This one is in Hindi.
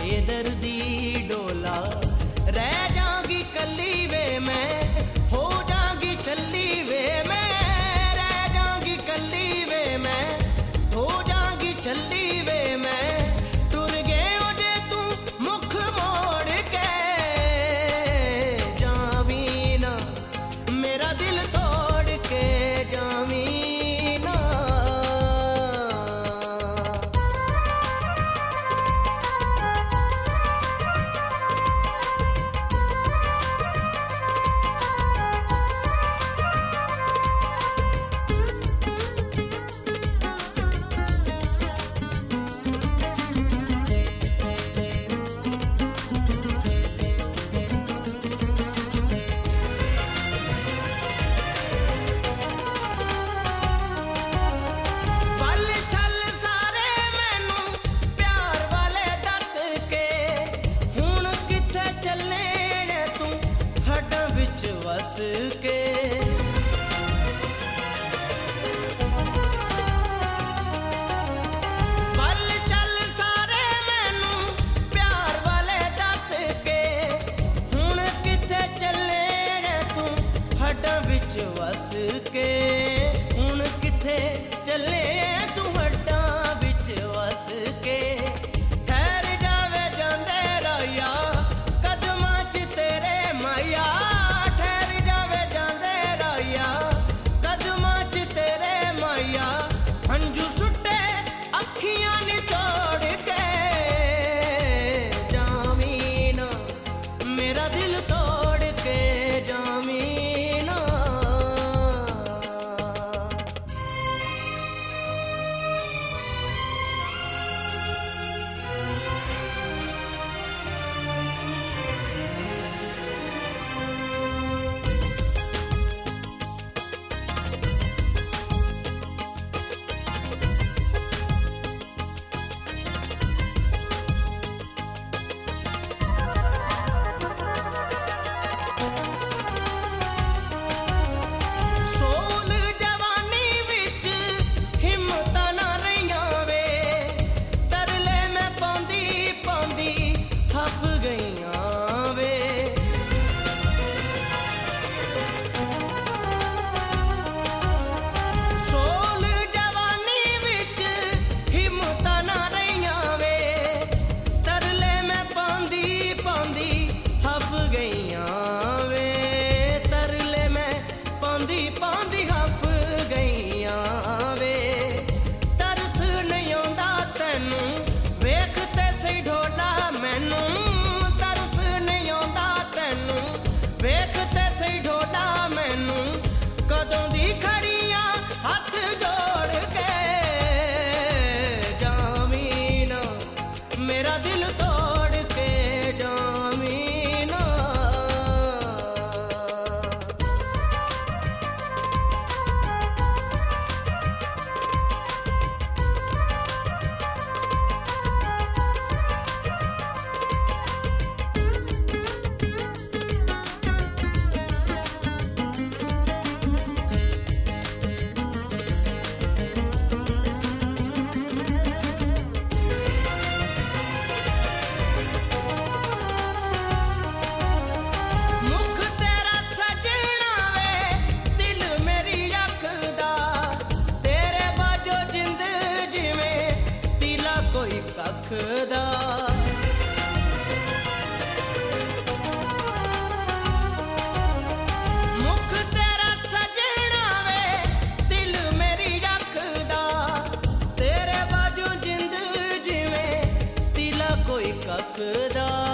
बेदर्दी डोला, रह जाऊंगी कली वे मैं, हो जाऊंगी चली वे मैं, रह जाऊंगी कली वे मैं, हो जाऊंगी चली वे मैं, टुर गए हो जे तू मुख मोड़ के, जावी ना मेरा दिल तोड़ के, जावी ना। वस के पल चल सारे मैनू प्यार वाले दस के, हुण किथे चले ने तू हड्डां विच वस के, हुण किथे चले तू हड्डां विच वस के, ठहर जावे जांदे राया कदमां च तेरे माया, हंजू सुट्टे अखियां निचोड़ के, जावी ना मेरा दिल तोड़ के, जावी ना। कदों दी खड़ियां हथ जोड़ के, जावी ना मेरा दिल तोड़ के, जावी ना। कखदा मुख तेरा सजना वे, दिल मेरी रखदा, तेरे बाजू जिंद जिवें तिला कोई कखदा।